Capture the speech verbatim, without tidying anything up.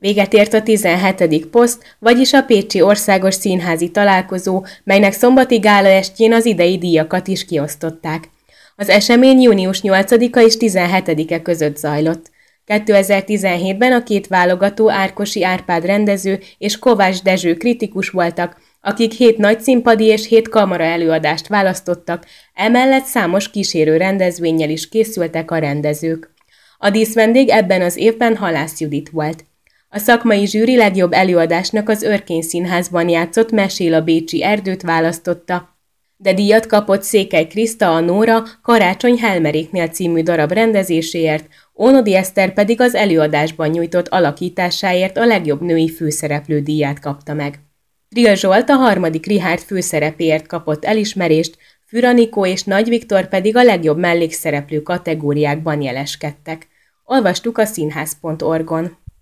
Véget ért a tizenhetedik poszt, vagyis a Pécsi Országos Színházi Találkozó, melynek szombati gálaestjén az idei díjakat is kiosztották. Az esemény június nyolcadika és tizenhetedike között zajlott. kétezer-tizenhétben a két válogató Árkosi Árpád rendező és Kovács Dezső kritikus voltak, akik hét nagyszínpadi és hét kamara előadást választottak, emellett számos kísérő rendezvénnyel is készültek a rendezők. A díszvendég ebben az évben Halász Judit volt. A szakmai zsűri legjobb előadásnak az Örkény Színházban játszott Mesél a bécsi erdőt választotta, de díjat kapott Székely Kriszta a Nóra Karácsony Helmeréknél című darab rendezéséért, Ónodi Eszter pedig az előadásban nyújtott alakításáért a legjobb női főszereplő díját kapta meg. Trill Zsolt a harmadik Richárd főszerepéért kapott elismerést, Für Anikó és Nagy Viktor pedig a legjobb mellékszereplő kategóriákban jeleskedtek. Olvastuk a színház pont org-on.